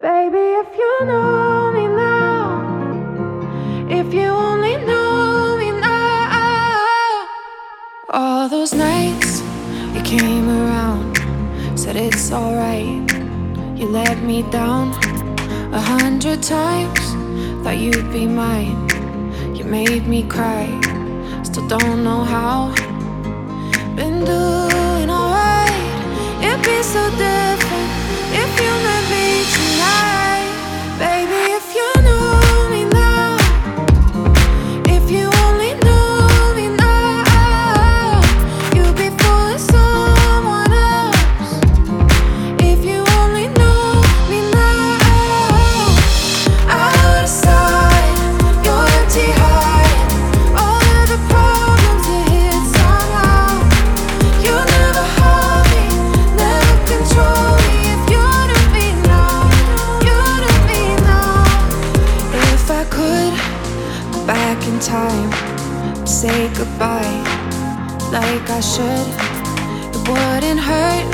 Baby, if you know me now, if you only know me now. All those nights you came around, said it's alright. You let me down 100 times, thought you'd be mine. You made me cry, still don't know how. Been doing alright, it'd be so different if you met me tonight. Baby, if you knew me now, if you only knew me now, you'd be fooling someone else. If you only knew me now, I would've sighed your empty heart, all of the problems that hid somehow. You never hold me, never control me. If you knew me now, you knew me now. If I could go back in time, say goodbye like I should, it wouldn't hurt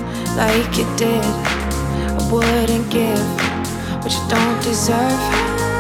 like it did. I wouldn't give what you don't deserve.